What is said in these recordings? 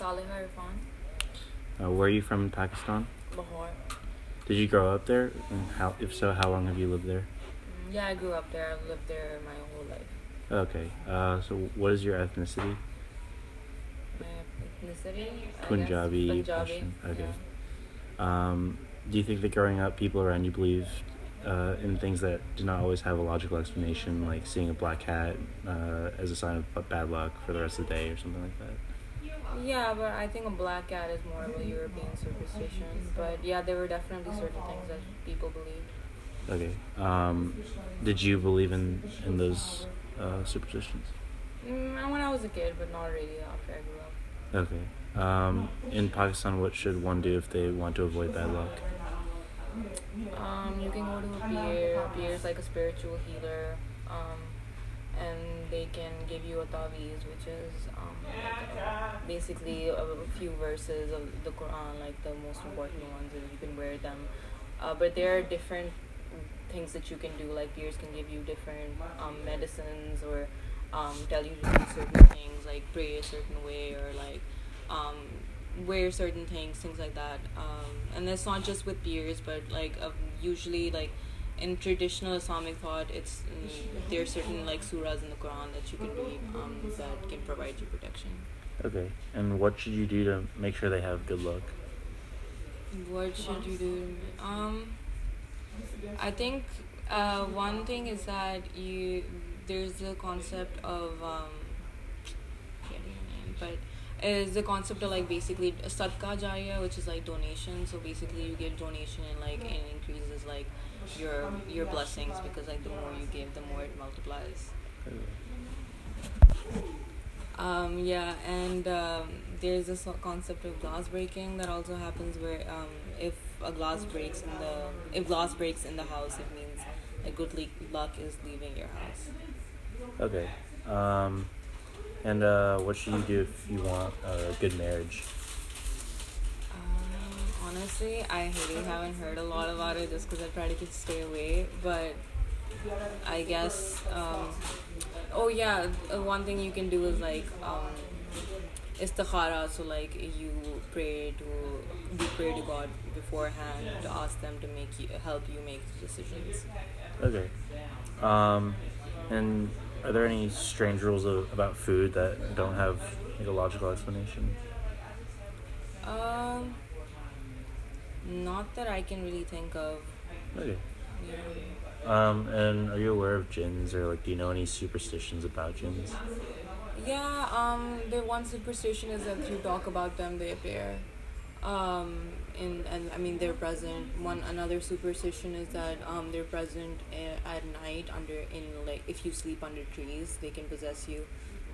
Saliha Irfan, Where are you from in Pakistan? Lahore. Did you grow up there? And if so, how long have you lived there? Yeah, I grew up there. I've lived there my whole life. Okay. So what is your ethnicity? My ethnicity, I Punjabi, guess. Punjabi. Pashtun. Okay. Yeah. Do you think that growing up, people around you believe in things that do not always have a logical explanation, like seeing a black cat as a sign of bad luck for the rest of the day or something like that? Yeah, but I think a black cat is more of a European superstition. But yeah, there were definitely certain things that people believed. Okay. Did you believe in those superstitions? When I was a kid, but not really after I grew up. Okay. In Pakistan, what should one do if they want to avoid bad luck? You can go to a peer. Peer is like a spiritual healer. And they can give you a taweez, which is basically a few verses of the Quran, like the most important ones, and you can wear them. But there are different things that you can do. Like peers can give you different medicines or tell you to do certain things, like pray a certain way or like wear certain things like that. And it's not just with peers, but like usually like in traditional Islamic thought, it's there are certain like surahs in the Quran that you can read that can provide you protection. Okay. And what should you do to make sure they have good luck? What should you do? I think one thing is that there's the concept of forgetting the name, but is the concept of like basically sadqa jariya, which is like donation. So basically you give donation and like it increases like your blessings, because like the more you give, the more it multiplies. Yeah, and there's this concept of glass breaking that also happens where if glass breaks in the house, it means a good luck is leaving your house. Okay. And what should you do if you want a good marriage? Honestly, I really haven't heard a lot about it just because I try to stay away. But I guess, one thing you can do is like istikhara. So like you pray to God beforehand to ask them to help you make decisions. Okay. And are there any strange rules about food that don't have like a logical explanation? Not that I can really think of. Okay. Yeah. And are you aware of jinns, or like do you know any superstitions about jinns? Yeah, the one superstition is that if you talk about them, they appear. And I mean they're present. Another superstition is that they're present at night like if you sleep under trees, they can possess you.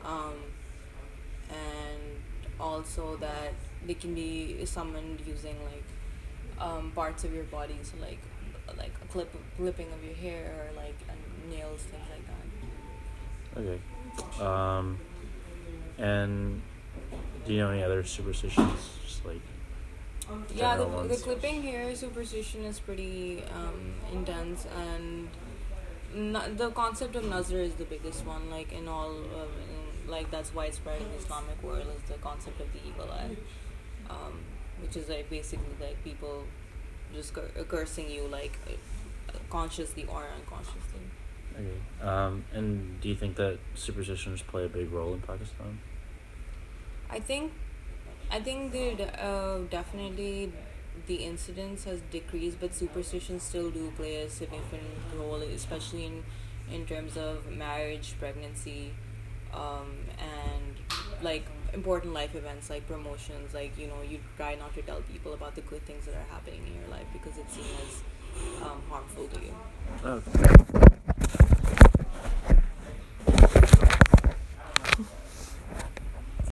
And also that they can be summoned using like parts of your body, so like a clipping of your hair or like nails, things like that. Okay. And do you know any other superstitions? Just like Yeah, general the ones? clipping hair superstition is pretty intense, and the concept of nazar is the biggest one. Like in all, like that's widespread in the Islamic world, is the concept of the evil eye, which is like basically like people just cursing you like consciously or unconsciously. Okay. And do you think that superstitions play a big role in Pakistan? I think definitely the incidence has decreased, but superstitions still do play a significant role, especially in terms of marriage, pregnancy, and like important life events like promotions. Like you try not to tell people about the good things that are happening in your life because it's seen as harmful to you. Okay.